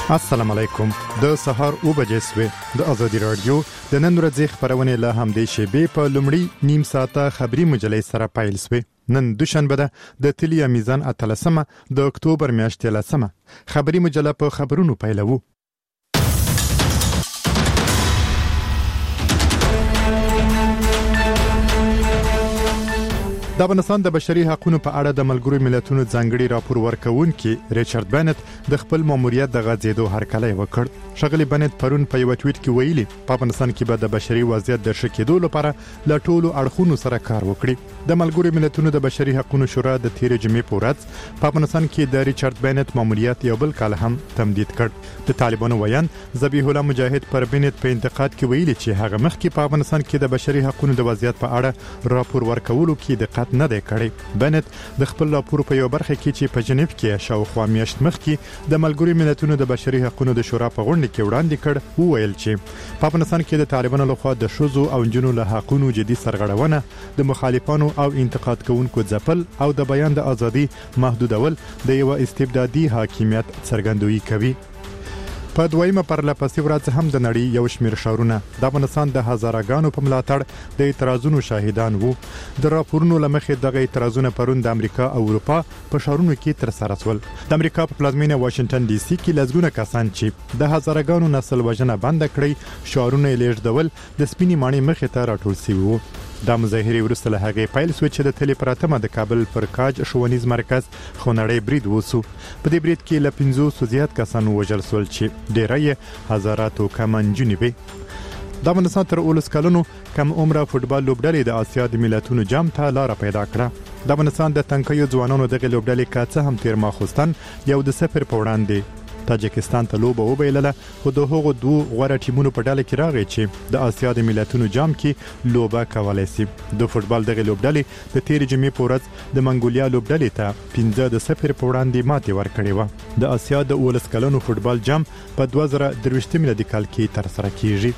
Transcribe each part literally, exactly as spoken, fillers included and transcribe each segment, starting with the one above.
السلام علیکم. د سهار او بجې سوي د ازادي رادیو د نن ورځې خبرونه له همدې شیبې په لومړی نیم ساعته خبري مجلې سره پیل سوي. نن دوشنبه ده د تلیا میزان اتلسمه د اکتوبر میاشتې لسمه. خبري مجله په خبرونو پیلوو. د افغانستان د بشري حقوقو په اړه د ملګرو ملتونو ځانګړي راپور ورکوونکي ریچارډ بنت د خپل ماموریت د غځېدو هرکلی وکړ. ښاغلي بنت پرون په یو ټویټ کې ویلي په افغانستان کې به د بشري وضعیت د ښه کېدو لپاره له ټولو اړخونو سره کار وکړي. د ملګرو ملتونو د بشري حقوقو شورا د تېرې جمعې په ورځ په افغانستان کې د ریچارډ بنت ماموریت یو بل کال هم تمدید کړ. د طالبانو ویان ذبیح الله مجاهد پر بنت په انتقاد کې ویلي چې هغه مخکې په افغانستان کې د بشري حقوقو د وضعیت په اړه راپور ورکولو کې دقت نه دی کړی. بنت د خپل راپور په یو برخه کې چې په جنیف کې شاوخوا میاشت مخکې د ملګرو ملتونو د بشري حقوقو د شورا په غونډه کې وړاندې کړ، وویل چې په افغانستان کې د طالبانو لخوا د ښځو او نجونو له حقوقو جدي سرغړونه، د مخالفانو او انتقاد کوونکو ځپل او د بیان د ازادي محدودول د یو استبدادي حاکمیت څرګندوي کوي. په دویمه پرلپسې ورځ هم د نړۍ یو شمېر ښارونه د افغانستان د هزارهګانو په ملاتړ د اعتراضونو شاهدان وو. د راپورونو له مخې دغه اعتراضونه پرون د امریکا او اروپا په ښارونو کې ترسره شول. د امریکا په پلازمینه واشنگټن ډي سي کې لږونه کسان چې د هزارهګانو نسل وژنه بند کړې شعارونه یې لیږدول د سپینې ماڼۍ مخې ته راټول شوي وو. دا مظاهرې وروسته له هغې پیل شوې چې د تلې پراتمه د کابل پر کاج ښوونیز مرکز خونړی برید وسو. په دې برید کې له پنځوسو زیات کسان ووژل شول چې ډېری یې هزاراتو کم نجونې وې. د افغانستان تر اوولس کلونو کم عمره فوټبال لوبډلې د آسیا د ملتونو جام ته لاره پیدا کړه. د افغانستان د تنکیو ځوانانو دغه لوبډلې که څه هم تیر ماخوستن یو د صفر په وړاندې تاجکستان ته لوبه وبایلله، خو د هغو دوه غوره ټیمونو په ډله کې راغی چې د آسیا د ملتونو جام کې لوبه کولای شي. د فوټبال دغه لوبډلې د تېرې جمعې په ورځ د منګولیا لوبډلې ته پنځه د صفر په وړاندې ماتې ورکړې وه. د آسیا د اوولس کلنو فوټبال جام په دوه زره درویشتم میلادي کال کې ترسره کیږي.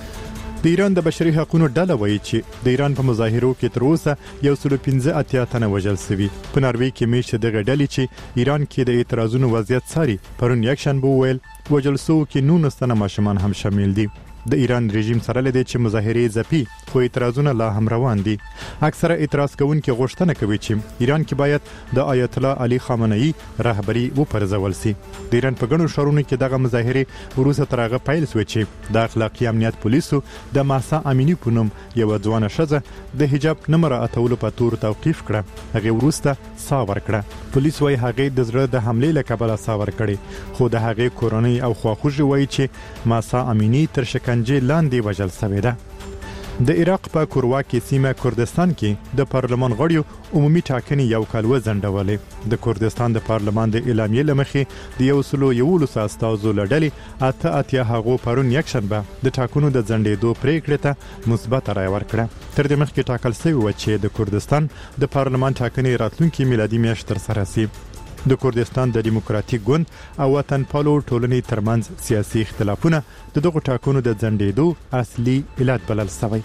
د ایران د بشري حقوقو ډله وایي چې د ایران په مظاهرو کې تر اوسه یو سل پنځه اتیا تنه وژل شوي. په ناروې کې میشته دغه ډلې چې ایران کې د اعتراضونو وضعیت څاري پرون یکشنبه وویل وژل شوو کې نولس تنه ماشومان هم شامل دي. د ایران رژیم سره لدی چې مظاهرې ځپي، خو اعتراضونه لا هم روان دي. اکثره اعتراض کوونکي غوښتنه کوي چې ایران کې باید د آیت الله علي خامنه‌ای رهبری وپرځول شي. د ایران په ګڼو ښارونو کې دغه مظاهرې وروسته تر هغه پیل شوې چې د اخلاقي امنیت پولیسو د ماسا امینی په نوم یو ځوانه ښځه د حجاب نه مراعاتولو په تور توقیف کړه. هغه وروسته سا ورکړه. پولیس وايي هغه د زړه د حملې له کبله سا ورکړي، خو د هغه کورنۍ او خواخوږي وايي چې ماسا امینی تر شکنجې لاندې وژل شوې ده. د عراق په کورواکي سیمه کردستان کې د پارلمان غړیو عمومي ټاکنې یو کال وځنډولې. د کردستان د پارلمان د اعلامیې لمخې د یو سلو یولس استازو لړلې اته اتیا هغو پرون یکشنبه د ټاکنو د ځنډېدو پریکړې ته مثبت رای ورکړه. تر دې مخکې ټاکل شوی و چې د کردستان د پارلمان ټاکنې راتلونکي میلادي میاشت ترسره شي. د کردستان د دیموکراتیک ګوند او وطن پالو ټولنې ترمنځ سیاسي اختلافونه د دغو ټاکنو د ځنډېدو اصلي علت بلل شوی.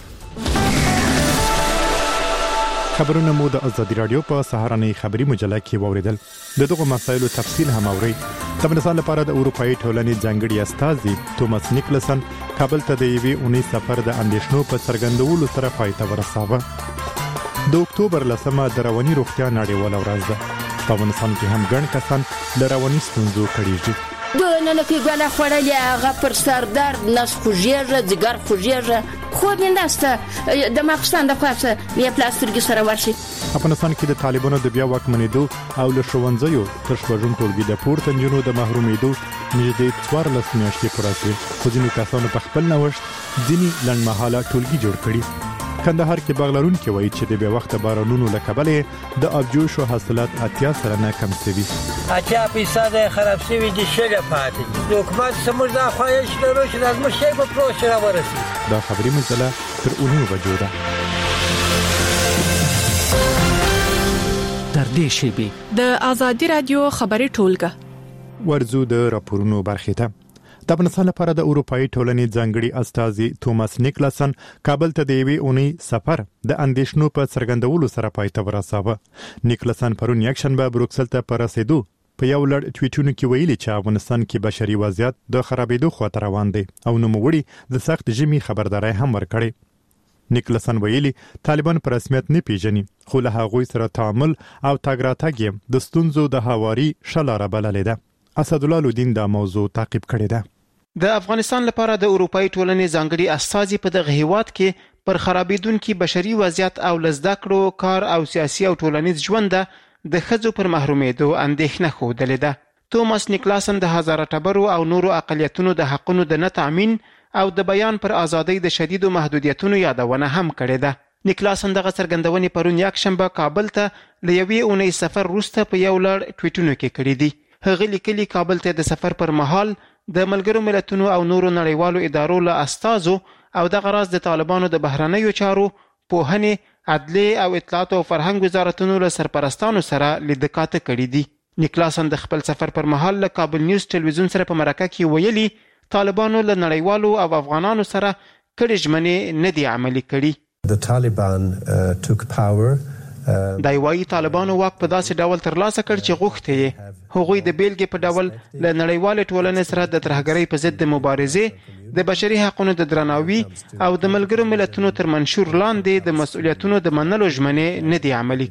خبرونه مو د ازادي رادیو په سهارنۍ خبري مجله کې واوریدل. د دغو مسایلو تفصیل هم اورئ. د افغانستان لپاره د اروپایي ټولنې ځانګړي استازي توماس نیکلسن کابل ته د یوې اونۍ سفر د اندېښنو په څرګندولو سره پای ته ورساوه. د اکتوبر لسمه د رواني روغتیا نړیواله ورځ ده. په افغانستان کې هم ګڼ کسان له رواني ستونزو کړېږي. د ننکې ګله خوړلې هغه پر سر درد، نس خوږېږي، ځګر خوږېږي، خوب یې نشته. د ماخوستن د پاسه بیا پلاسترګي سره ورشي. افغانستان کې د طالبانو د بیا واکمنېدو او له ښوونځیو تر شپږم ټولګي د پورته نجونو د محرومېدو نږدې څوارلس میاشتې پوره شوې، خو ځینو کسانو په خپل نوښت ځینې لنډمهاله ټولګي جوړ کړي. کندهار کې باغ لرونکي وایي چې د بې وخته بارانونو له کبله د ابجوشو حاصلات اتیا سلنه کم شوي. اتیا فیصده خراب شوي دي، شله پاتې دي. د حکومت زموږ دا خواهش لرو چې دا زموږ شی په پروسه راورسي. دا خبري مجله تر اونیو بجو ده. تر دې شیبې د ازادي رادیو خبري ټولګه ورزو د راپورونو برخه ته. د افغانستان لپاره د اروپایي ټولنې ځانګړي استازي توماس نیکلسن کابل ته د یوې اونۍ سفر د اندېښنو په څرګندولو سره پای ته ورساوه. نیکلسن پرون یکشنبه بروکسل ته په رسېدو په یو لړ ټویټونو کې ویلي چې افغانستان کې بشري وضعیت د خرابېدو خواته روان دی او نوموړي د سخت ژمي خبرداري هم ورکړي. نیکلسن ویلي طالبان په رسمیت نه پیژني خو له هغوی سره تعامل او تاګ راتګ د ستونزو د هواري شلاره بللې ده. اسدالله لودین دا موضوع تعقیب کړی ده. د افغانستان لپاره د اروپאי ټولنې ځانګړي استازي په دغه هیواد کې پر خرابېدونکو بشري وضعیت او لزدکړو کار او سیاسي او ټولنیز ژوند د ښځو پر محرومېدو اندېښنه ښودلې ده. توماس نیکلاسن د هزاره ټبرو او نورو اقلیتونو د حقونو د نه تامین او د بیان پر ازادۍ د شدیدو محدودیتونو یادونه هم کړې ده. نیکلاسن دغه څرګندونې پرون یکشنبه کابل ته له یوې اونۍ سفر وروسته په یو لړ ټویټونو کې کړي دي. هغه لیکلي کابل ته د سفر پر مهال د ملګرو ملتونو او نورو نړیوالو ادارو له استازو او دغه راز د طالبانو د بهرنیو چارو، پوهنې، عدلیې او اطلاعات او فرهنګ وزارتونو له سرپرستانو سره لیدکاته کړي دي. نیکلاسن د خپل سفر پر مهال له کابل نیوز ټلویزیون سره په مرکه کې ویلي طالبانو له نړیوالو او افغانانو سره کړي ژمنې نه دي عملي کړي. The Taliban uh, took power. دا وايي طالبانو واک په داسې ډول ترلاسه کړ چې غوښته یې هغوی د بیلګې په ډول له نړیوال ټولنې سره د ترهګرۍ په ضد د مبارزې، د بشري حقوقو د درناوي او د ملګرو ملتونو تر منشور لاندې د مسؤلیتونو د منلو ژمنې نه دي عملي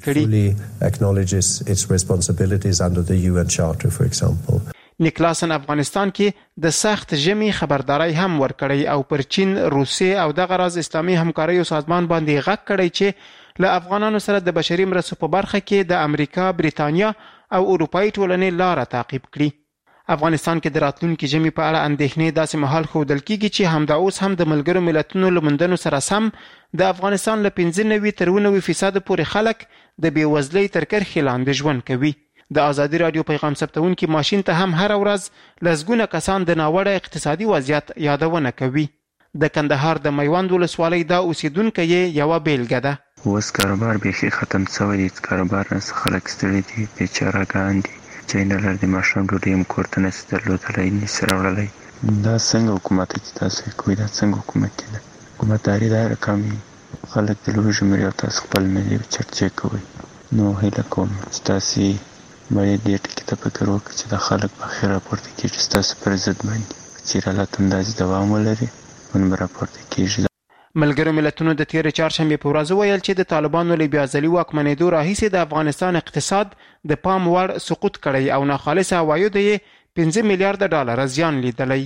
کړي. نیکلاسن افغانستان کې د سخت ژمي خبرداري هم ورکړی او پر چین، روسیې او دغه راز اسلامي همکاریو سازمان باندې غږ کړی چې له افغانانو سره د بشري مرستو په برخه کې د امریکا، بریتانیا او اروپאי ټولنې لاره تعقیب کړي. افغانستان کې د راتلونکي ژمي په اړه اندېښنې داسې مهال ښودل کیږي چې همدا اوس هم د ملګرو ملتونو له موندنو سره سم د افغانستان له پنځه نوي تر اووه نوي فیصد پورې خلک د بېوزلۍ تر کرښې لاندې ژوند کوي. د ازادي رادیو پیغام ثبتونکي ماشین ته هم هر ورځ لسګونه کسان د ناوړه اقتصادي وضعیت یادونه کوي. د کندهار د میوند ولسوالۍ دا اوسیدونکو یې یوه بیلګه ده. اوس کاروبار بیخي ختم شوی دی. کاروبار نه خلک ستړي دي، بیچارهګان دي چې نه لري د ماښام ډوډۍ هم کور ته نشي درلودلی، نشي راوړلی. دا څنګه حکومت چې تاسو کوئ دا څنګه حکومت دی؟ حکومتداري دا رقم خلک د لوږې مري او تاسو خپل ملي چرچې کوئ. نو هیله کوم چې تاسو باید دې ټکي ته فکر وکړئ چې د خلک په خیر راپورته کېږي چې ستاسو پر ضد باندې چې حالات هم داسې دوام ولري نو به راپورته کېږي. ملګرو ملتونو د تېرې چهارشنبې په ورځ وویل چې د طالبانو له بېعزلي واکمنېدو راهیسې د افغانستان اقتصاد د پام وړ سقوط کړی او ناخالصه عوایدو یې پنځه میلیارډه ډالره زیان لیدلی.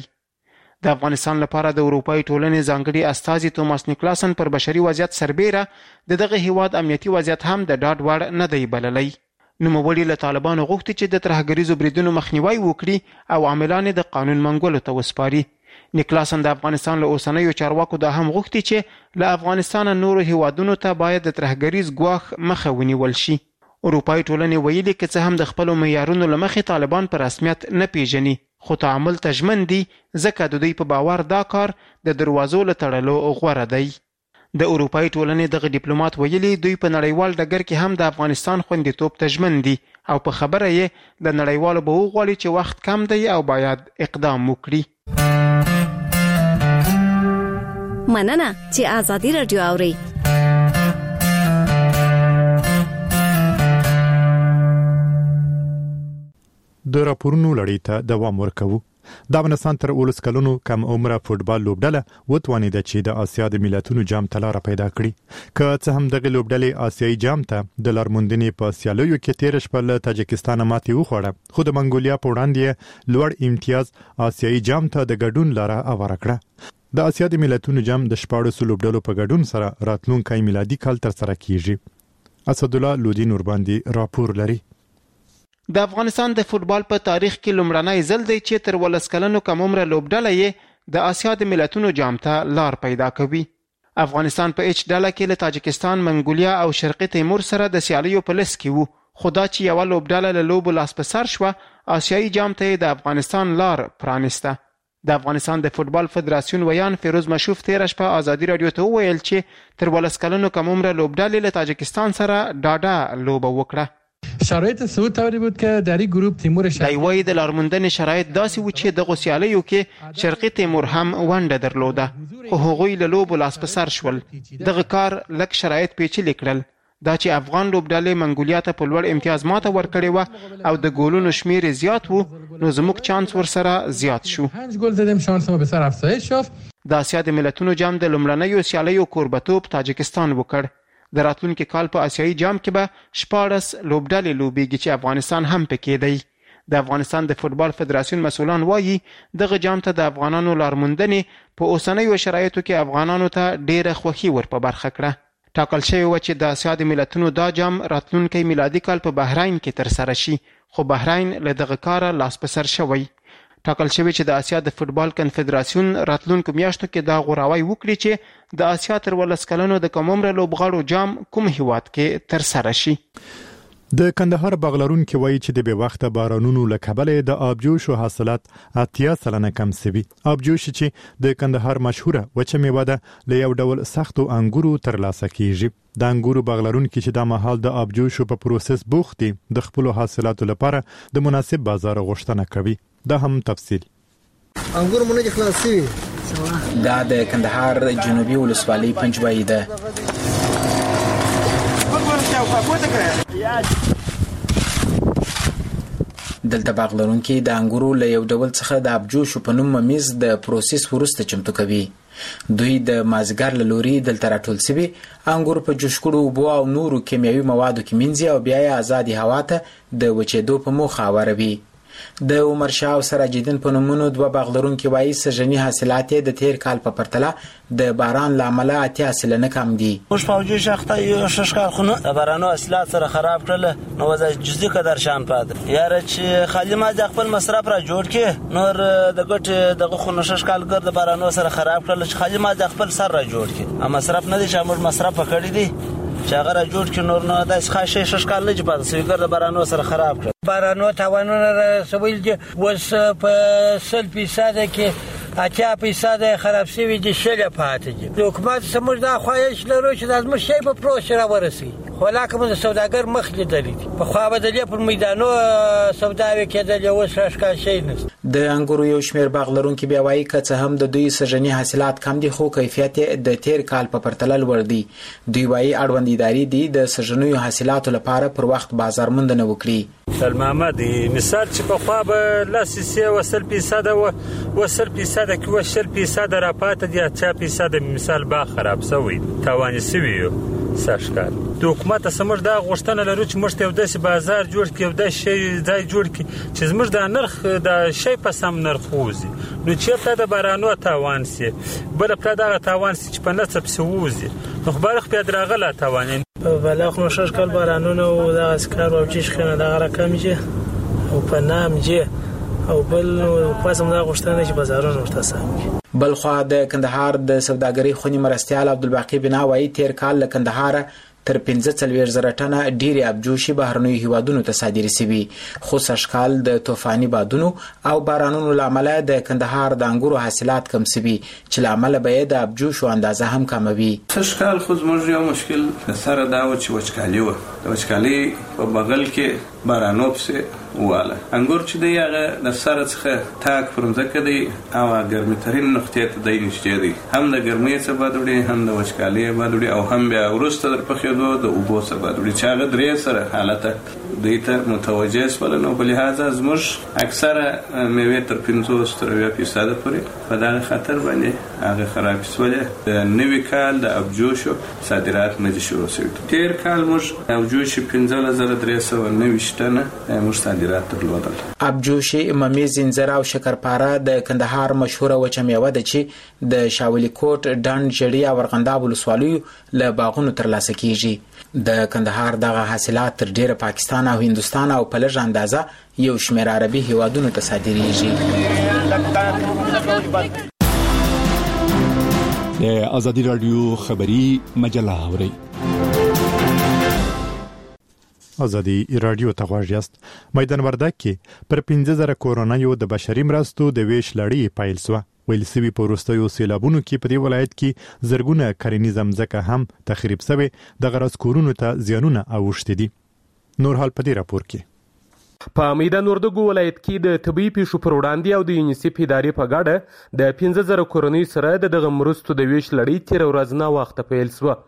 د افغانستان لپاره د اروپאי ټولنې ځانګړي استازي توماس نیکلاسن پر بشري وضعیت سربیره د دغه هیواد امنیتي وضعیت هم د ډاډ وړ نه دی بللی. نوموړي له طالبانو غوښتي چې د ترهګریزو بریدونو مخنیوی وکړي او عاملان د قانون منګولو ته وسپاري. نیکلاسن د افغانستان له اوسنیو چارواکو دا هم غوښتي چې له افغانستان نورو هیوادونو ته باید د ترهګریز ګواښ مخه ونیول شي. اروپאי ټولنې ویلي که څه هم د خپلو معیارونو له مخې طالبان په رسمیت نه پیژني خو تعامل ته ژمن دي ځکه د دوی په باور دا کار د دروازو له تړلو غوره دی. د اروپאי ټولنې دغه ډیپلوماټ ویلي دوی په نړیوال ډګر کې هم د افغانستان خوندیتوب ته ژمن دي او په خبره یې د نړیوالو به وغواړي چې وخت کم دی او باید اقدام وکړي. مننه چې آزادي رادیو اوري. د راپورونو لړۍ ته دوام ورکوو. د افغانستان تر اوولس کلونو کم عمره فوټبال لوبډله وتوانېده چې د آسیا د ملتونو جام ته لاره پیدا کړي. که څه هم دغه لوبډلې آسیایي جام ته د لارموندنې په سیالیو کې تېره شپه له تاجکستان ماتې وخوړه خو د منګولیا په وړاندې لوړ امتیاز آسیایي جام ته د ګډون لاره هواره کړه. د آسیا د ملتونو جام د شپاړسو لوبډلو په ګډون سره راتلونکی میلادي کال ترسره کیږي. اسدالله لودین ورباندې راپور لري. د افغانستان د فوټبال په تاریخ کې لومړنی ځل دی چې تر ولس کلنو کم عمره لوبډله یې د آسیا د ملتونو جام ته لار پیدا کوي. افغانستان په اچ ډله کې له تاجکستان، منګولیا او شرقي تیمور سره د سیالیو په لست کې وو خو دا چې یوه لوبډله له لوبو لاس په سر شوه آسیایي جام ته د افغانستان لار پرانسته. د افغانستان د فوټبال فدراسیون ویان فیروز مشوف تېره شپه ازادي رادیو ته وویل چې تر ولس کلنو کم عمره لوبډلې له تاجکستان سره ډاډه لوبه وکړه. شرایط صعود طوری بود که در این گروه تیمور شرقی دایوی د لارموندنې شرایط داسې و چې دغه سیالیو کې شرقي تیمور هم ونډه درلوده خو هغوی له لوبو لاس په سر شول. دغه کار لږ شرایط پیچلي کړل. دا چې افغان لوبډلې منګولیا ته په لوړ امتیاز ماته ورکړې وه او د ګولونو شمیر زیات وو، نو زموږ چانس ورسره زیات شو. پنج گل زدیم، شانس ما بسیار افزایش یافت. د اسیا د ملتونو جام د لومړنیو سیالیو کوربتوب تاجکستان وکړ. د راتلونکي کال په آسیایي جام کې به شپاړس لوبډلې لوبېږي چې افغانستان هم پکې دی. د افغانستان د فوتبال فدراسیون مسؤلان وایي دغه جام ته د افغانانو لارموندنې په اوسنیو شرایطو کې افغانانو ته ډېره خوښي ور په برخه کړه. ټاکل شوی و چې د اسیا د ملتونو دا جام راتلونکی میلادي کال په بحرین کې ترسره شي، خو بحرین له دغه کاره لاس په سر شوی. ټاکل شوی چې د اسیا د فوتبال کنفدراسیون راتلونکو میاشتو کې دا غوراوی وکړي چې د اسیا تر ولس کلنو د کمومره لوبغاړو جام کوم هیواد کې ترسره شي. د کندهار باغلرونکي وایي چې د بې وخته بارانونو له کبله د آبجوشو حاصلات اتیا سلنه کم شوي. آبجوش چې د کندهار مشهوره وچه میوه ده له یو ډول سختو انګورو ترلاسه کیږي. د انګورو باغلرونکي چې د مهال د آبجوشو په پروسس بوخت دي د خپل حاصلاتو لپاره د مناسب بازار غوښتنه کوي. دا هم تفصیل. انګور مونږ خلاصي دا د کندهار جنوبي ولسوالۍ پنجوایي ده. دلته باغلرونکي د انګورو له یو ډول څخه د ابجوشو په نوم ممیز د پروسس وروسته چمتو کوي. دوی د مازګر له لوري دلته راټول شوي انګور په جوش کړو اوبو او نورو کیمیاوي موادو کې مینځي او بیا یې ازادي هوا ته د وچېدو په موخه واروي. د عمر شاه او سراجدین په نومونو دوه باغلرونکي وایي سږني حاصلات د تیر کال په پرتله د باران له امله اتیا سلنه کم دي. موږ په اوجه شخته یو شش کال خو د بارانو حاصلات سره خراب کړل، نو وضع جزئی قدر شان پاتې یاره چې خالي ما د خپل مصرف را جوړ کې نور د ګټ دغه خو شش کال ګر د بارانو سره خراب کړل چې خالي ما د خپل سر را جوړ کې ا مصرف نه دي چې موږ مصرف کړی دي چې هغه را جوړ کې نور نه د ښه شش کال نه پاتې سوي ګر د بارانو سره خراب کړل. بارانو تاوانونه سویل دي وس په سل فیصد کې اتیا فیصد خراب شوي دي شل پاتې دي. د حکومت سمج دا خواهش لرو چې لازم شي په پروسه را ورسي، خو لکه موږ سوداګر مخ لیدلی دي په خوا بدلې په میدانو سوداوي کېدل یو شاشکا شي نه. د انګورو یو شمیر باغلرونکي بیا وایي که څه هم د دوی سږني حاصلات کم دي خو کیفیت د تیر کال په پرتله لوړ دي. دوی وایي اړوند ادارې دي د سږنیو حاصلاتو لپاره پر وخت بازار موندنه وکړي. سلمامه دي مثال چې په خوا به لاسي وصل فیصد او وصل فیصد کې وصل فیصد را پاتې دي اتیا فیصد مثال با خراب شوی توان سوي ساشکار. د حکومت سمج دا غوښتنه لرو چې موږ ته یو داسې بازار جوړ کړي او دا شی ځای جوړ کړي چې زموږ د نرخ د شی په سم نرخ ووزي، نو چې ته د بارانو تاوان سي بل په دا تاوان سي چې په نصب سووزي نو خبرخ په درغله تاوان بلخ نو شش کال بارانونه او د اسکار او چیش خنه دا رقم جه او په نام جه او بل پاسم دا غوښتنه چې بازارونه ورته سم. بل خو د کندهار د سوداګرۍ خونی مرستيال عبدالباقی بنا وایي تیر کال له کندهار تر پنځه څلوېښت زره ټنه ډېرې ابجوشي بهرنیو هیوادونو ته صادرې شوي، خو سږکال د طوفاني بادونو او بارانونو له امله د کندهار د انګورو حاصلات کم شوي چې له امله به یې د ابجوشو اندازه هم کمه وي. سږکال خو زموږ یو مشکل سره دا و چې وچکالي وه، د وچکالي په بغل کې بارانو پسې واله انګور چې دی هغه د سره څخه تاک پر مځکه دی او ګرمترین نقطې ته دی نږدې دی، هم د ګرمۍ څخه باد وړي هم د وچکالۍ باد وړي او هم بیا وروسته در پخېدو د اوبو څخه باد وړي چې هغه درې سره حالته دوی ته متوجه شول. نو په لحاظه زموږ اکثره میوې تر پنځوس تر اویا فیصده پورې په دغه خطر باندې هغه خراب شولې. د نوي کال د ابجوشو صادرات نه دي شروع شوي. تیر کال موږ ابجوشي پنځلس زره درې سوه نوي ټنه موږ صادرات درلودل. ابجوشي ممیز انځر او شکرپاره د کندهار مشهوره وچه میوه ده چې د شاولی کوټ ډنډ جړی او ورغنداب ولسوالیو له باغونو ترلاسه کیږي. د کندهار دغه حاصلات تر ډیره پاکستان او هندستان او په لږه اندازه یو شمېر عربي هیوادونو ته صادریږي. د ازادي رادیو خبری مجله اوري. ازادي رادیو ته غواړئ یاست. میدان وردګ کې پر پنځه زره کورونایو د بشري مرستو د ویش لړۍ پیل شوه. ویل سوي په وروستیو سیلابونو کې په دې ولایت کې زرګونه کرنیزه مځکه هم تخریب شوې، د غرض کورونو ته زیانونه اوښتي دي. نور حال په دې راپور کې. په میدان وردګ ولایت کې د طبي پیښو پر وړاندې او د یونیسف ادارې په ګډه د پنځه زره کورنۍ سره د دغه مرستو د ویش لړۍ تیر ورځ نه وخت پیل شوه.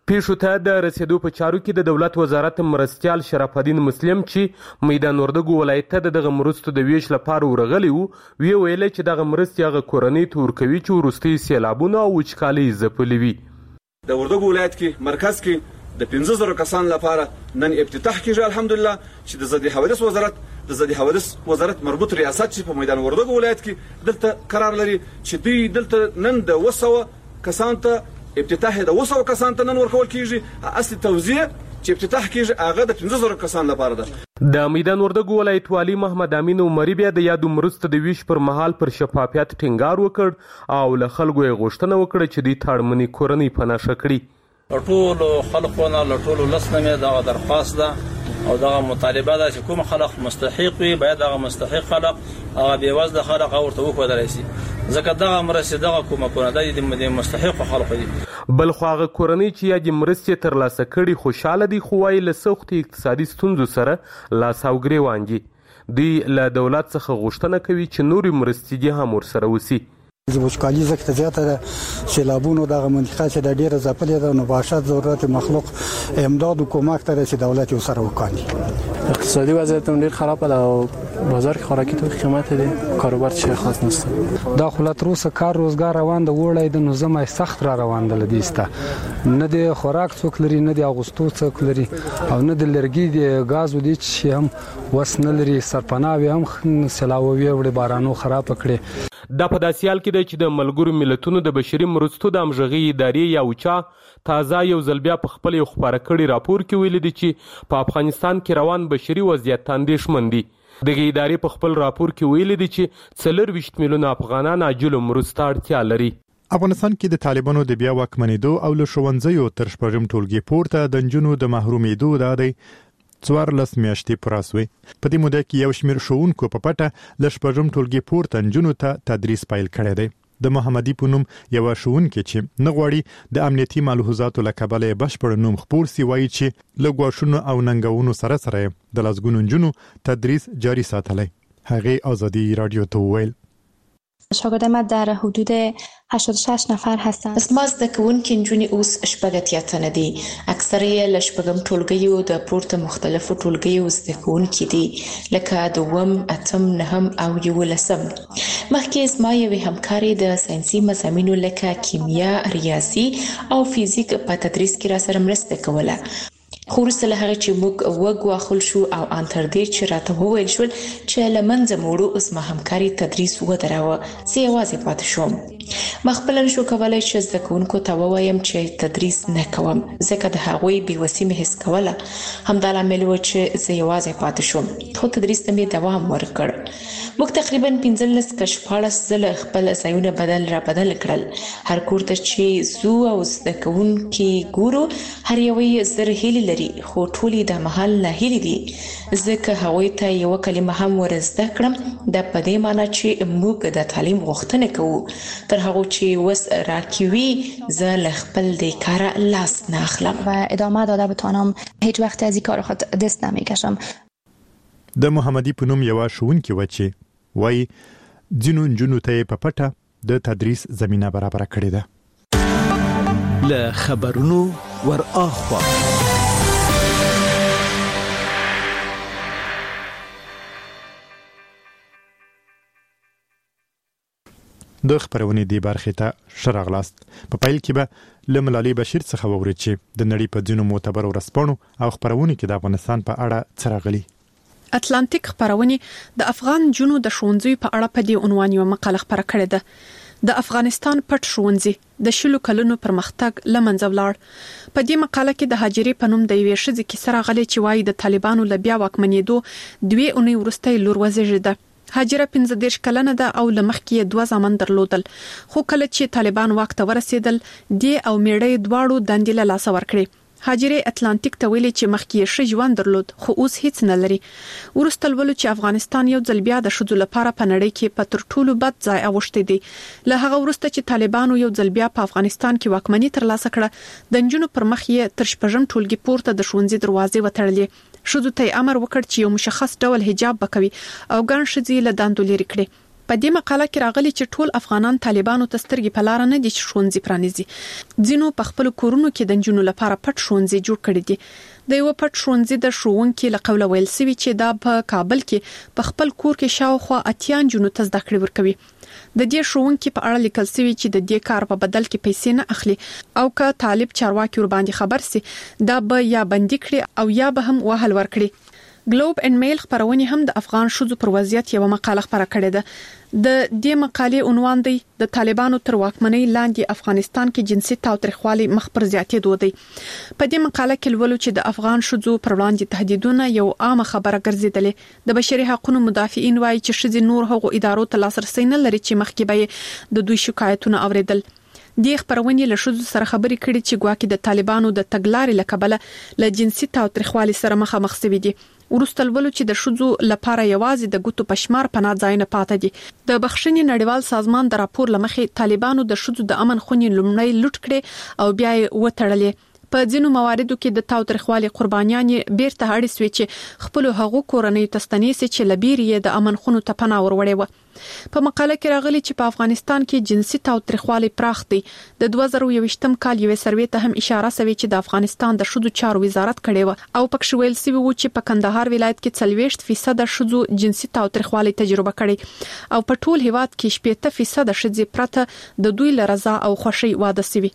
پیښو ته د رسیدو په چارو کې د دولت وزارت مرستیال شرف الدین مسلم چې میدان وردګو ولایت ته دغه مرستو د ویش لپاره ورغلی وو وی ویل چې دغه مرستې هغه کورنۍ ته ورکوي چې وروستي سیلابونه او وچکالۍ ځپلي وي. د وردګو ولایت کې مرکز کې د پنځه زره کسان لپاره نن افتتاح کیږي الحمدلله چې د ضد حوادث وزارت د ضد حوادث وزارت مربوط ریاست چې په میدان وردګو ولایت کې دلته قرار لري چې دوی دلته نن د وسوه کسان ته افتتاح د وسوه کسان ته نن ورکول کیږي. اصلي توزیع چې افتتاح کیږي هغه د پنځه زره کسان لپاره ده. د میدان وردګو ولایت والي محمد امین عمري بیا د یادو مرستو د ویش پر مهال پر شفافیت ټینګار وکړ او له خلکو یې غوښتنه وکړه چې دوی تاړمنې کورنۍ پناه کړي. ټولو خلکو نه له ټولو لس نه مې دغه درخواست ده او دغه مطالبه ده چې کوم خلک مستحق وي باید دغه مستحق خلک هغه بېوزله خلک ورته وښودلی شي ځکه دغه مرستې دغه کومه کورنۍ د مستحقو خلکو دي. بل خو هغه کورنۍ چې یادې مرستې ترلاسه کړي خوشحاله دي خو وایي له سختو اقتصادي ستونزو سره لاس او ګرېوان دي. دوی له دولت څخه غوښتنه کوي چې نورې مرستې دې هم ورسره وسي. وچکالي ځکه زیاته ده سیلابونو دغه منطقه چې د ډېره ځپلې ده نو باشد ضرورت مخلوق امداد و کمک ته چې دولت یو سره وکړي. اقتصادی وضعیت هم ډېر خرابه ده او بازار کې خوراکي توکي قیمت دي کاروبار چه خاص نسته. دا خو لا تر اوسه کار روزګار روان ده وړی د نو زمای سخت را روان ده لدیسته نه د خوراک څوک لري نه د اغوستو څوک لري او نه د لرګي د غاز ودی چې هم وس نه لري سرپناوي هم سلاوي وړي بارانو خراب کړي. دا په داسې حال کې دی چې د ملګرو ملتونو د بشري مرستو د همغږۍ ادارې یا اوچا تازه یو ځل بیا په خپل یو خپاره کړي راپور کې ویلي دي چې په افغانستان کې روان بشري وضعیت اندېښمن دي. دغه ادارې په خپل راپور کې ویلي دي چې څلورویشت میلیونه افغانان عاجلو مرستو اړتیا لري. افغانستان کې د طالبانو د بیا واکمنېدو او له ښوونځیو تر شپږم ټولګي پورته د نجونو د محرومېدو دا دی څوارلس میاشتې پوره سوې. په دې موده کې یو شمېر ښوونکو په پټه له شپږم ټولګي پورته نجونو ته تدریس پیل کړی دی. د محمدي په نوم یوه ښوونکې چې نه غواړي د امنیتي ملحوظاتو له کبله یې بشپړ نوم خپور سي وایي چې له ګواښونو او ننګونو سره سره د لسګونو نجونو تدریس جاري ساتلی. هغې ازادي رادیو ته وویل شاگرد ما در حدود هشتاد و شش نفر هستند. زما زده کوونکي نجونې اوس شپږ اتیا تنه دي. اکثره یې له شپږم ټولګیو د پورته مختلفو ټولګیو زده کوونکي دي لکه دوم، اتم، نهم او یولسم. مخکې زما یوې همکارې د ساینسي مضامینو لکه کیمیا، ریاضي او فزیک په تدریس کې را سره مرسته کوله. خو وروسته له هغې چې موږ وګواښل شو او ان تر دې چې راته وویل شول چې له منځه مو وړو زما همکاري تدریس ودراوه زه یوازې پاتې شوم. ما خپله نشو کولی چې زده کوونکو ته ووایم چې تدریس نه کوم ځکه د هغوی بېوسي مې حس کوله. همدا لامل و چې زه یوازې پاتې شوم خو تدریس ته مې دوام ورکړ. موږ تقریبا پنځلس که شپاړس ځله خپل ځایونه بدل را بدل کړل. هر کور ته چې ځو او زده کوونکي ګورو هر یو یې زر هیلې لري خو ټولې د مهال ناهیلې دي ځکه هغوی ته یوه کلمه هم ور زده کړم دا په دې معنی چې موږ د تعلیم غوښتنه کوو تر هغو چې وس راکوي زه له خپل دې کاره لاس نه اخلم و ادامه داده بتوانم هیچ وقت از این کار خود دست نمیکشم. د محمدي په نوم یوه ښوونکې وه چې وایي ځینو نجونو ته یې په پټه د تدریس زمینه برابره کړې ده. له خبرونو ور اخوا د خبرونې دی برخې ته ښه راغلاست. په پیل کې به له ملالۍ بشیر څخه واورئ چې د نړۍ په ځینو معتبرو ورځپاڼو او خبرونو کې د افغانستان په اړه څه راغلي. اتلانتیک خبرونه د افغان جنو د ښوونځي په اړه په دې عنوان یو مقاله خبره کړې ده. د افغانستان پټ ښوونځي د شلو کلونو پرمختګ لمنځه ولاړ. په دې مقاله کې د هاجرې په نوم د یوې ښځې کیسه راغلې چې وایي د طالبانو له بیا واکمنېدو دوې اونۍ وروسته لور وزېږېده. هاجره پنځه دېرش کلنه ده او له مخکې یې دوه زامن درلودل خو کله چې طالبان واک ته ورسېدل دې او میړه دواړو دندې له لاسه ورکړې. هاجرې اتلانتیک ته ویلي چې مخکې یې ښه ژوند درلود خو اوس هیڅ نه لري. وروسته لولو چې افغانستان یو ځل بیا د ښځو لپاره په نړۍ کې په تر ټولو بد ځای اوښتی دی. له هغه وروسته چې طالبانو یو ځل بیا په افغانستان کې واکمني ترلاسه کړه د نجونو پر مخ یې تر شپږم ټولګي پورته د ښوونځي دروازې وتړلې. ښځو ته امر وکړ چې یو مشخص ډول حجاب وکوي او ګڼ ښځې له دندو لرې کړي. په دې مقاله کې راغلي چې ټول افغانان طالبانو ته سترګې په لار نه دي چې ښوونځي پرانیزي. ځینو په خپل کورونو کې د نجونو لپاره پټ ښوونځي جوړ کړي دي. د یو پټ ښوونځي د ښوونکي له قوله ویل سوي چې دا په کابل کې په خپل کور کې شاوخوا اتیا نجونو ته زده کړې ورکوي. د دې ښوونکي په اړه لیکل سوي چې د دې کار په بدل کې پیسې نه اخلي او که طالب چارواکي ور باندې خبر سي دا به یا بندي کړي او یا به هم وهل ورکړي. ګلوب اینډ میل خبرونه هم د افغان شوزو پر وضعیت یو مقاله خبره کړې ده. د دې مقالې عنوان دی د طالبانو تر واکمنۍ لاندې افغانستان کې جنسي تاوتریخوالي مخ پر زیاتېدو دی. په دې مقاله کې لولو چې د افغان شوزو پر وړاندې تهدیدونه یو عامه خبره ګرځیدلې. د بشري حقوقو مدافعین وایي چې شذ نور هغو ادارو ته لاسرسي نه لري چې مخکې به د دوی شکایتونه اوریدل. د خبرونې له شذ سره خبرې کړي چې ګواکې د طالبانو د تګلارې لکبله له جنسي تاوتریخوالي سره مخامخ شوي دي. ورستل ولو چې د شذو لپاره یوازې د ګوتو پشمار پناه ځای نه پاتې دي. د بخښنې نړیوال سازمان د راپور لمخې طالبانو د شذو د امن خونې لومړی لوټ کړي او بیا یې وټړلې. په ځینو مواردو کې د تاوتریخوالي قربانیان بیرته اړ سوي چې خپل هغو کورنۍ تستنیسي چې لبیرې د امن خونو ته پناه وروړې و. په مقاله کې راغلي چې په افغانستان کې جنسي تاوتریخوالي پراخ دی. د دوه زره یوویشتم کال یو سروې ته هم اشاره شوی چې د افغانستان د شذو چارو وزارت کړی و او پکښ ویل سوي و چې په کندهار ولایت کې څلوېښت فیصد شذو جنسي تاوتریخوالي تجربه کړي او په ټول هیواد کې شپږ فیصد ښځې پرته د دوی له رضا او خوښۍ واده شوي.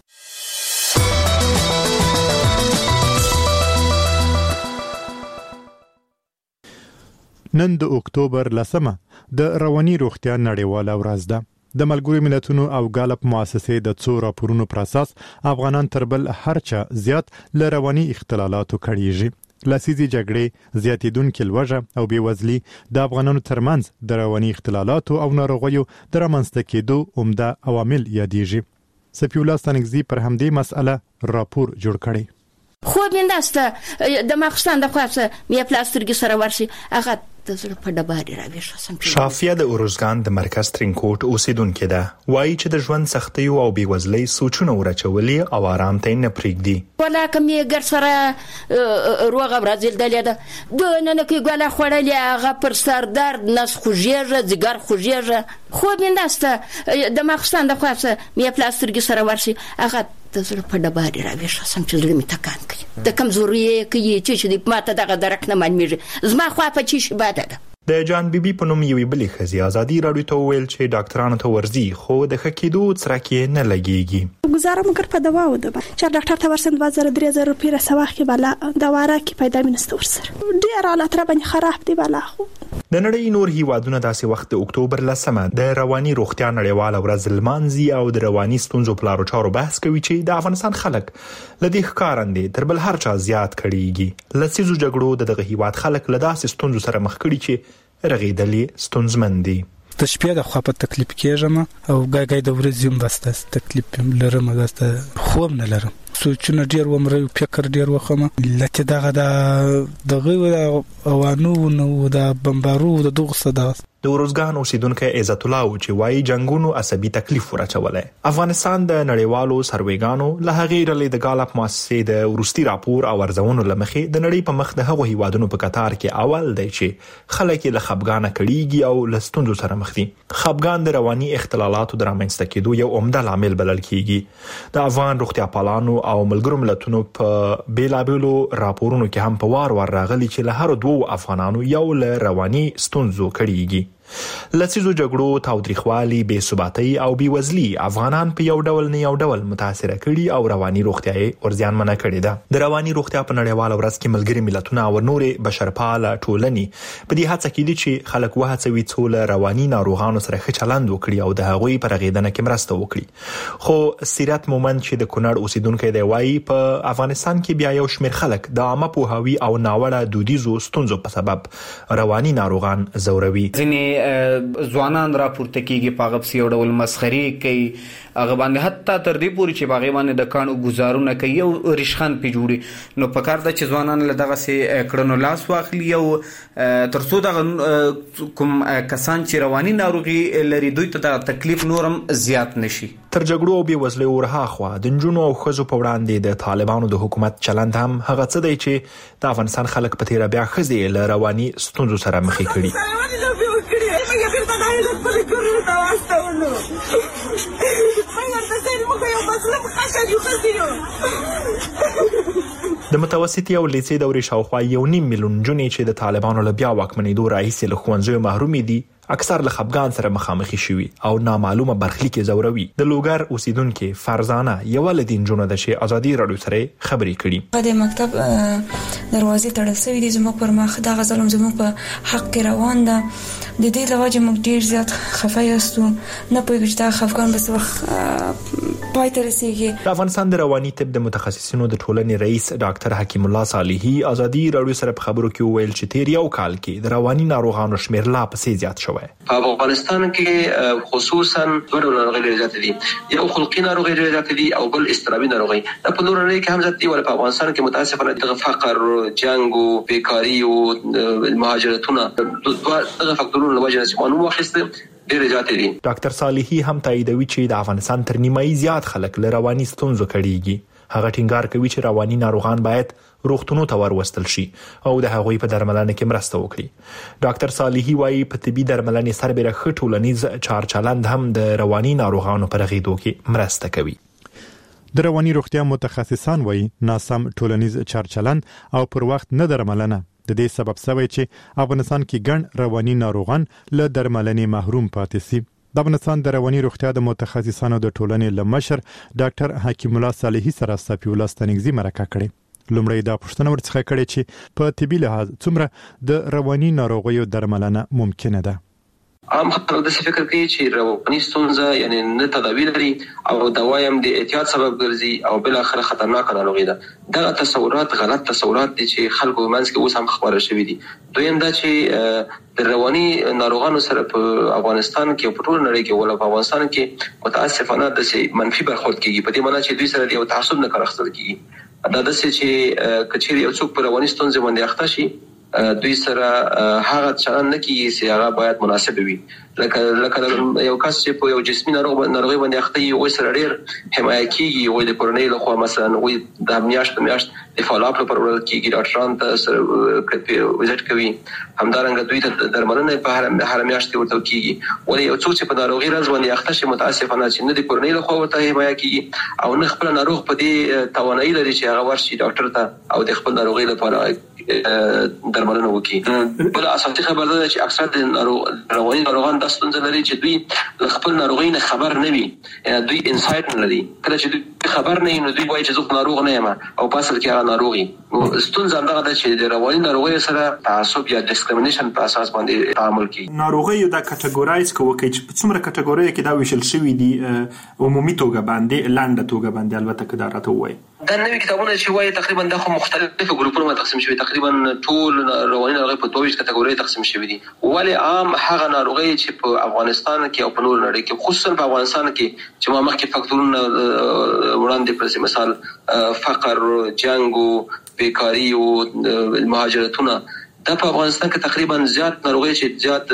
نن د اکتوبر لسمه د رواني روغتیا نړیواله ورځ ده. د ملګرو ملتونو او ګالپ مؤسسې د څو راپورونو پر اساس افغانان تر بل هرچا زیات له رواني اختلالاتو کړيږي. لسیزي جګړې زیاتیدونکې لوږه او بیوزلي د افغانانو ترمنځ د رواني اختلالاتو او ناروغیو د رامنځته کېدو عمده عوامل یادېږي. سفی الله ستانکزي پر همدې مسأله راپور جوړ کړی. خود من دسته د مخستان د خاصه مې پلاسترګي سره ورشي هغه د زړه په ډباري راويشم. شافیه د اورزګان د مرکز ترینکوټ اوسیدونکې ده. وایي چې د ژوند سختیو او بیوزلۍ سوچونه ورچولې او آرام ته نه پرېږدي. ولاکه مې ګر سره روغه برازیل دلې ده د نن کې ګوله خړلې هغه پر سر درد نس خوږیږي ځګر خوږیږي. خو من دسته د مخستان د خاصه مې پلاسترګي سره ورشي هغه د زړه په ډباري راويشم چې زړه مې تکان کوي. د کمزوري کې چې چې د ماته دغه درک نه مانمیږي زما خوا په چی شي باده ده. د جان بیبي په نوم یوې بلې ښځې ازادي راډیو ته وویل چې ډاکټرانو ته ورځي خو د ښه کېدو څرک یې نه لګېږي. گزاره مگر په دوا وده چې ډاکټر ته ورسم دوه زره درې زره روپۍ رسوه کې بالا دوا راکې پیدا مینسته ورسره ډېر حالت را باندې خراب دی بالا. خو د نړۍ نور هیوادونه داسې وخت د اکتوبر لسمه د رواني روغتیا نړیواله ورځ لمانځي او د رواني ستونزو په لارو چارو بحث کوي چې د افغانستان خلک له دې ښکارندې تر بل هر چا زیات کړيږي. لسیزو جګړو د دغه هیواد خلک له داسې ستونزو سره مخ کړي چې رغېدلې ستونزمن دي. د شپې د خوا په تکلیف کېږم او ګای ګای د ورځې هم بس تکلیف لرم داسته خوب نه لرم سوچونه ډیر ومره فکر ډیر وخمه لته دغه د دغه اوانو نو د بمبارو د دغه صدا د ورزګان اوسیدونکو عزت الله او چې وايي جنگونو عصبي تکلیف ورچولای. افغانستان د نړیوالو سروېګانو له هغې ډلې د ګالپ مؤسسې د ورستي راپور او ارزونو لمخې د نړۍ په مخ د هغو هیوادونو په قطار کې اول دی چې خلک له خپګانه کړيږي او له ستونزو سره مخ دي. خپګان د رواني اختلالاتو د رامنځته کېدو یو عمده لامل بلل کېږي. د افغان روغتیا پالانو او ملګرو ملتونو په بیلابېلو راپورونو کې هم په وار وار راغلي چې له هر دوه افغانانو یو له رواني ستونزو کړيږي. لسیزو جګړو تاوتریخوالي بې ثباتۍ او بېوزلي افغانان په یو ډول نه یو ډول متاثره کړي او رواني روغتیا یې ورزیانمنه کړې ده. د رواني روغتیا په نړیواله ورځ کې ملګري ملتونه او نورې بشرپاله ټولنې په دې هڅه کې دي چې خلک وهڅوي څو له رواني ناروغانو سره ښه چلند وکړي او د هغوی په رغېدنه کې مرسته وکړي. خو سیرت مومند چې د کونړ اوسیدونکی دی وایي په افغانستان کې بیا یو شمېر خلک د عامه پوهاوي او ناوړه دودیزو ستونزو په سبب رواني ناروغان ځوروي. ځوانان راپورته کیږي په غو سیو ډول مسخري کوي هغه باندې حتی تر دې پورې چې باغې باندې د کانو گزارونه کوي او رشخان پی جوړي. نو په کار د چې ځوانان له دغه سي کړنو لاس واخلي او ترڅو دغه کوم کسان چې رواني ناروغي لري دوی ته د تکلیف نورم زیات نشي. تر جګړو او بېوزلۍ ورهاخوا د نجونو او ښځو په وړاندې د طالبانو د حکومت چلند هم هغه څه دی چې د افغانستان خلک په تیره بیا ښځې له رواني ستونزو سره مخې کړي. موږ یې بیرته د هغې خپلې کورونو ته واستولو. موږ ورته سیل موږ یو مظلوم خلک یو ښځې یو. د متوسطې او لیسې دورې شاوخوا یو نیم میلیون نجونې چې د طالبانو له بیا واکمنېدو راهیسې له ښوونځیو محرومې دي اکثر له خفګان سره مخامخ شوي او نامعلومه برخلیک زوروي. د لوګر اوسیدونکو فرزانه یو له دین جنونو د شي ازادي رادیو سره خبرې کړي. د مکتب دروازې تړل شوې دي زموږ پر مخ، دا ظلم زموږ په حق کې روان ده. د دې لوجه موږ ډیر زیات خفه یاستو، نه پوهیږو چې دا خفګان به څه وخت پای ته رسیږي. د افغانستان د رواني طب د متخصصینو د ټولنې رئیس ډاکټر حکیم الله صالحي ازادي رادیو سره په خبرو کې ویل چې تیر یو کال کې د رواني ناروغانو شمیر لا پسې زیات شوی. په افغانستان کې خصوصا دوه ډول ناروغۍ زیات دي، یو خلقي ناروغۍ زیات دي او بل اضطرابي ناروغۍ. په نور نړۍ کې هم زیات دي، ولې په افغانستان کې متاسفانه د فقر، جنگ او بیکاری او مهاجرتونه دوه دغه فاکتورونو له وجې نه معلوم واخیسته ډېر زیات دي. ډاکټر صالحي هم تاییدوي چې د افغانستان تر نیمایي زیات خلک له رواني ستونزو کړيږي. هغه ټینګار کوي چې رواني ناروغان باید روغتونونو ته ورستل شي او د هغوی په درملنه کې مرسته وکړي. ډاکټر صالحي وايي په طبي درملنې سربېره ښه ټولنیز چارچلند هم د رواني ناروغانو په رغېدو کې مرسته کوي. د رواني روغتیا متخصصان وايي ناسم ټولنیز چارچلند او پر وخت نه درملنه د دې سبب شوی چې افغانستان کې ګڼ رواني ناروغان له درملنې محروم پاتې شي. د افغانستان د رواني روغتیا د متخصصانو د ټولنې لمشر ډاکټر حکیم الله صالحي سره صفي الله ستنګزي مرکه کړې. لومړی دا پوښتنه ورڅخه کړې چې په طبي لحاظ څومره د رواني ناروغیو درملنه ممکنه ده. عام خلک د فکر کوي چې رواني ستونزه یعنی نه تداوی لري او دوایم د احتیاط سبب ګرځي او بل اخر خطرناک ناروغي ده. دا تصورات غلط تصورات دي چې خلکو منځ کې اوس هم خبره شوې دي. دویم دا چې د رواني ناروغانو سره په افغانستان کې په ټول نړۍ کې ولا په افغانستان کې متاسفانه د منفي برخورد کیږي، په دې معنی چې دوی سره یو تعصب نه کار اخیستل کیږي. دا د چې کچېری یو څوک په رواني ستونزه باندې اخته شي دوی سره هغه چلن نه کیږي چې هغه باید مناسب وي. لکه لکه یو کس چې په یو جسمي ناروغ ناروغي باندې اخته وي او سره ډېر حمایت کیږي او د کورنۍ له خوا مثلا وي د میاشت میاشت د فالوپ لپاره ورل کیږي، ډاکټران ته سره کپی وزټ کوي، همدارنګه دوی ته درملنه په هر هر میاشت ورته کیږي. ولې یو څوک چې په ناروغي راز باندې اخته شي متاسفانه چې نه د کورنۍ له خوا ورته حمایت کیږي او نه خپل ناروغ په دې توانایي لري چې هغه ورشي ډاکټر ته او د خپل ناروغي لپاره درملنه وکړي. بل اساسي خبره ده چې اکثر د ناروغ رواني ناروغان د ستونزې لري چې دوی خپل ناروغي نه خبر نه وي، دوی انسایت نه لري. کله چې دوی خبر نه وي نو دوی وایي چې زه ناروغ نه یم او په اصل کې هغه ناروغي. ستونزه همدغه ده چې د رواني ناروغیو سره تعصب یا ډیسکریمینیشن په اساس باندې تعامل کوي. ناروغیو د کټګورایز کوي چې په څومره کټګورۍ کې دا ویشل شوی دي عمومي توګه باندې لاندې توګه باندې البته کدا راته وایي. دا نوې کتابونه چې وایي تقریبا د خو مختلفو ګروپونو تقسیم شوی، تقریبا ټول رواني ناروغي په دوه کټګورۍ تقسیم شوی دي. ولی عام هغه ناروغي چې په افغانستان کې او په نور نړۍ کې خصوصا په افغانستان کې چې ما مخکې فاکتورونه وړاندې کړل، مثال فقر، جنگ او بیکاری او مهاجرتونه، دا په افغانستان کې تقریبا زیات ناروغي چې زیات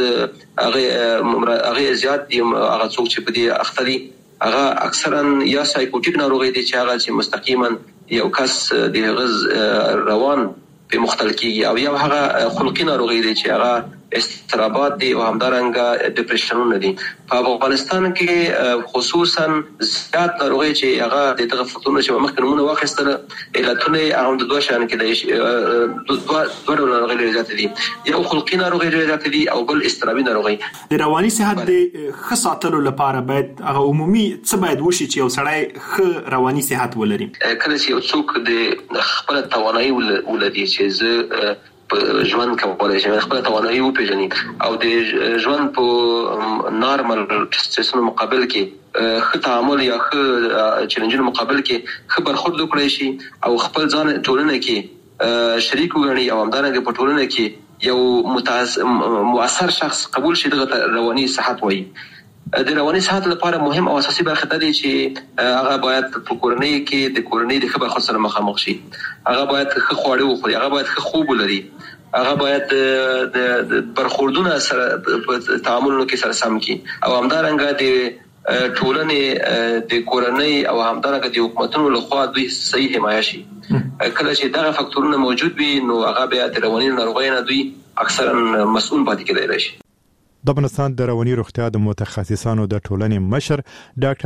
هغه هغه زیات دي. هغه څوک چې په دې اخته دي هغه اکثرا یا سایکوټیک ناروغي دي چې هغه چې مستقیما یو کس د غز روان په مختل کیږي او یا هغه خلقي ناروغي دي چې هغه استرابات دي او همدارنګه ډیپریشنونه دي. په افغانستان کې خصوصا زیات ناروغي چې هغه د دغه فکتورونو چې مخکې نمونه واخیستل علتونه هغه د دوه شان کې د دوه دوه ناروغي زیات دي، یو خلقي ناروغي زیات دي او بل استرابي ناروغي. د رواني صحت د ښه ساتلو لپاره باید هغه عمومي څه باید وشي چې یو سړی ښه رواني صحت ولري. کله چې یو څوک د خپل توانایي ولري چې زه په ژوند کولای شي خپل توانایي وپیژني او د ژوند په نارمل سیستم مقابل کې ښه تعامل یا ښه چیلنجونو مقابل کې ښه برخورد وکړي شي او خپل ځان ټولنه کې شریک وګڼي او همدارنګه په ټولنه کې یو مؤثر شخص قبول شي. دغه رواني صحت وایي. د رواني صحت لپاره مهم او اساسي برخه ده چې هغه باید په کورنۍ کې د کورنۍ د خبر خاصه مخامخ شي، هغه باید ښه خواړه وخوري، هغه باید ښه خوب ولري، هغه باید د برخوردونه سره په تعاملونو کې سره سم کی او همدارنګه د ټولنې د کورنۍ او همدارنګه د حکومتونو لخوا دوی صحیح حمایت شي. کله چې دغه فاکتورونه موجود وي نو هغه بیا د رواني ناروغیو نه دوی اکثرا مسؤل پاتې کېدای شي. د افغانستان د رواني روغتیا د متخصصانو د ټولنې مشر ډاکټر